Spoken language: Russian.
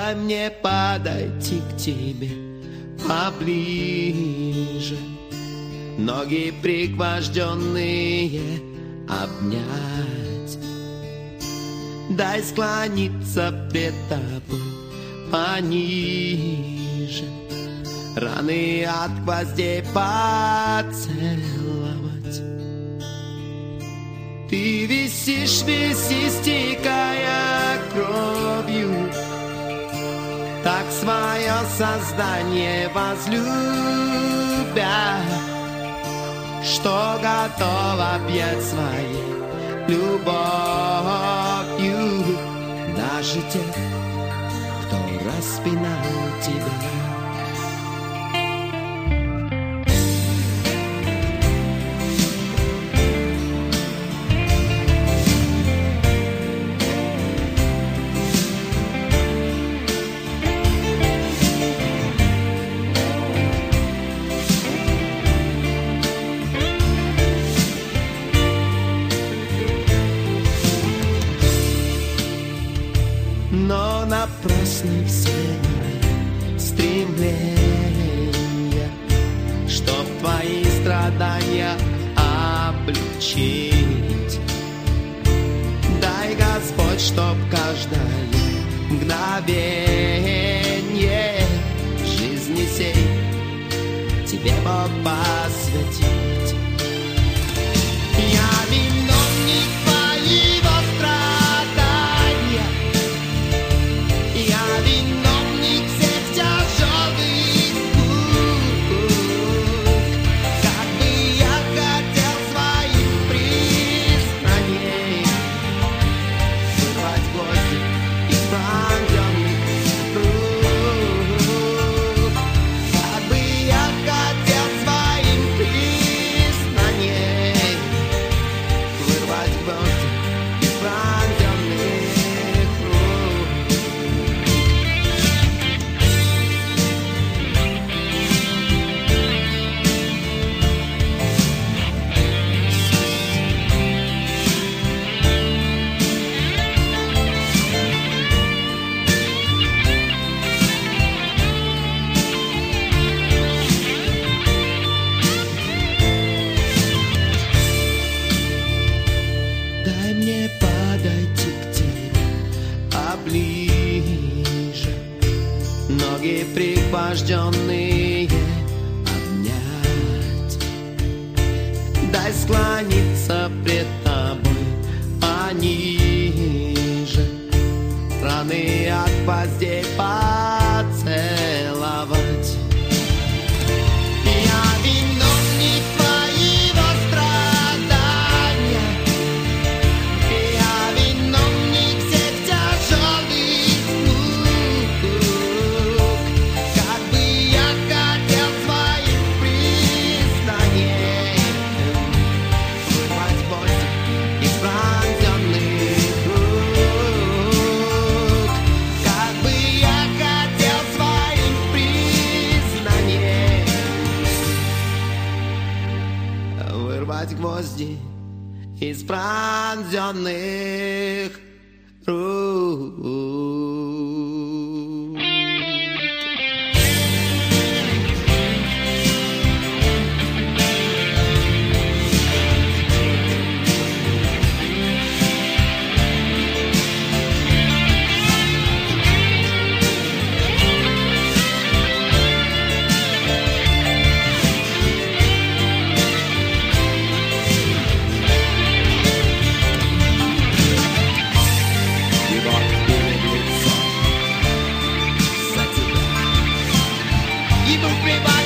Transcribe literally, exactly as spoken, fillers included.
Дай мне подойти к тебе поближе, ноги пригвожденные обнять. Дай склониться пред тобой пониже, раны от гвоздей поцеловать. Ты висишь, виси, стекая кровью, так свое создание возлюбя, что готов объять своей любовью даже тех, кто распинал тебя. Но напрасны все мои стремления, чтоб твои страдания облегчить. Дай, Господь, чтоб каждое мгновение жизни сей тебе мог посвятить. Я виновник твоего страдания, я виновник всех тяжелых мук. Как бы я хотел своим признанием вырвать гвозди из пронзенных рук. Как бы я хотел своим признанием вырвать гвозди из пронзенных рук. Дай мне подойти к тебе поближе, ноги пригвожденные обнять. Дай склониться пред тобой пониже, раны от гвоздей поцеловать. Я виновник твоего страдания, я виновник всех тяжелых мук. Как бы я хотел своим признанием вырвать гвозди из пронзенных рук. Как бы я хотел своим признанием вырвать гвозди из пронзенных рук. Ибо прибавь